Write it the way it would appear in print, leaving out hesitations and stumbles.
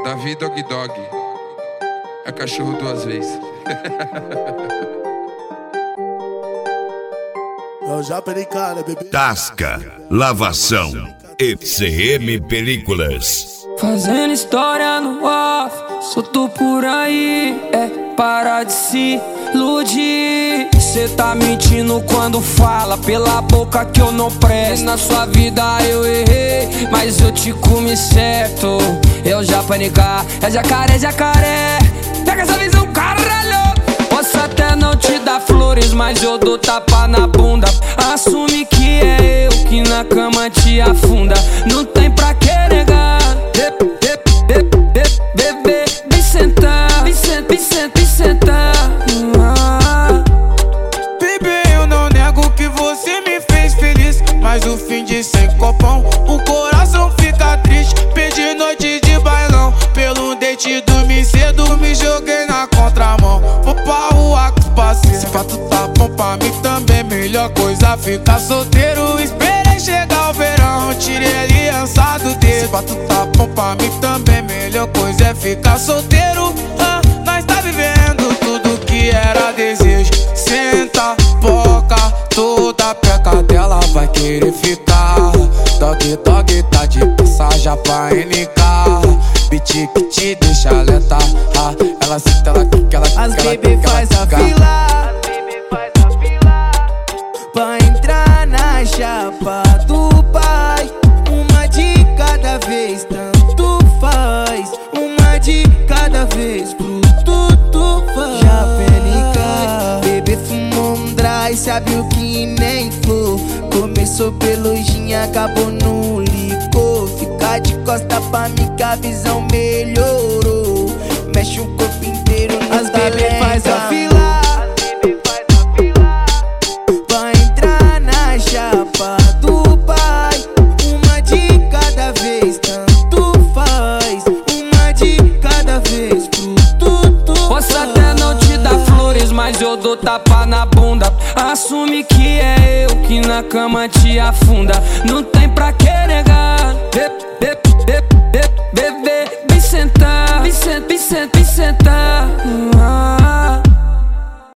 Davi Dog Dog. É cachorro duas vezes. Tasca, Lavação, ECM Películas. Fazendo história no off, solto por aí, para de se iludir. Cê tá mentindo quando fala pela boca que eu não presto. Na sua vida eu errei, mas eu te comi certo. Eu já panicar, é jacaré, jacaré. Pega essa visão, caralho. Posso até não te dar flores, mas eu dou tapa na bunda. Assume que é eu que na cama te afunda. Não tem pra que negar. Bebê, vem sentar, vem sentar. Bebê, eu não nego que você me fez feliz, mas o fim de sem copão, o coração fica triste. Perdi noite de bailão, pelo date dormi cedo, me joguei na contramão. Vou pra rua com os parceiros, se pra tu tá bom pra mim também, melhor coisa ficar solteiro. Esperei chegar o verão, tirei a aliança do dedo. Se pra tu tá bom pra mim também, melhor coisa é ficar solteiro. Nós tá vivendo tudo que era desejo. Senta, boca, toda peca dela vai querer ficar. Dog Dog tá de passagem pra NK. Beat que te deixa lenta. Ela senta, ela quica, ela quica. As baby faz a fila, pra entrar na chapa do pai. Uma de cada vez, tanto faz. Uma de cada vez, pro tudo faz. Já penica, bebê fumou um dry, sabe o que nem flor. Começou pelo gin, acabou no licor. Fica de costa pra mim que a visão melhorou. Mexe o corpo inteiro, as baby faz a fila, pra entrar na chapa do pai. Uma de cada vez, tanto faz. Uma de cada vez, pro tudo. Posso até não te dar flores, mas eu dou tapa na bunda. Assume que é eu que na cama te afunda. Não tem